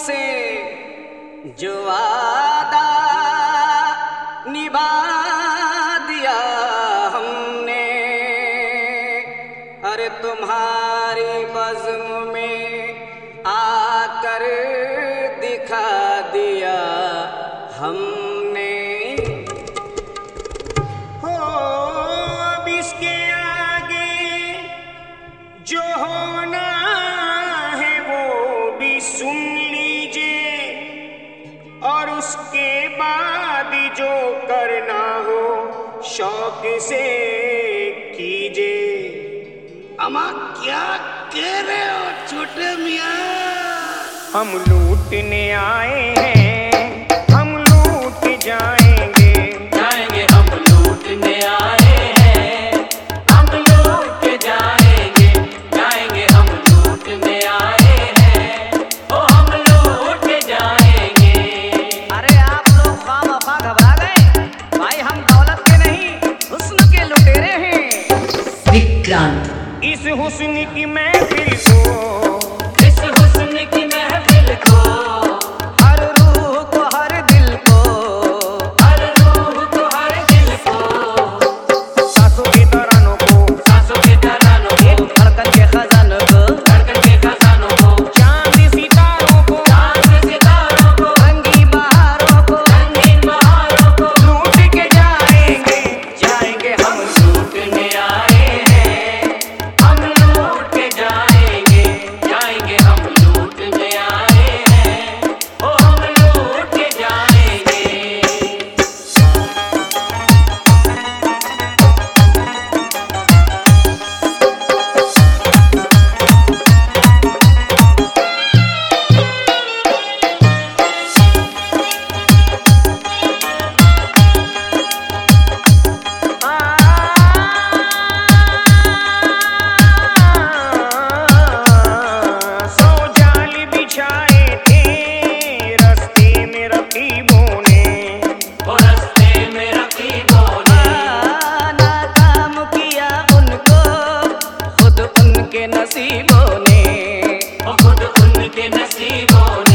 से जो वादा निभा दिया हमने, अरे तुम्हारी बज़्म में आकर दिखा दिया हमने। हो अब इसके आगे जो होना है वो भी सुन लीजिए, और उसके बाद जो करना हो शौक से कीजिए। अम्मा क्या कह रहे हो छोटे मियाँ? हम लूटने आए हैं, हम लूट जाएंगे। जाएंगे हम लूटने आए हैं, हम लूट जाएंगे। जाएंगे हम लूटने आए हैं, ओ हम लूट जाएंगे। अरे आप लोग ख्वाम घबरा गए, भाई हम दौलत के नहीं हुस्न के लुटेरे हैं। विक्रांत इस हुस्न की महफिल को, इस हुस्न की महफिल को, हर रूह को हर दिल को, हर रूह को हर दिल को, सांसों के तरानों को, सांसों के तरानों को, धड़कन के खजानों को, धड़कन के खजानों को, चांद सितारों को, चांद सितारों को, रंगी बहारों को रंगीन बहारों को लूट के जाएंगे। जाएंगे हम लूटने आए हैं, हम लूट के जाएंगे। जाएंगे हम लूटने आए हैं, ओ हम लूट के जाएंगे। सौ जाल बिछाए थे रास्ते में रकीबों ने, वो रास्ते में रकीबों ने, नाकाम किया उनको खुद उनके नसीबों ने। वो खुद उनके नसीबों ने,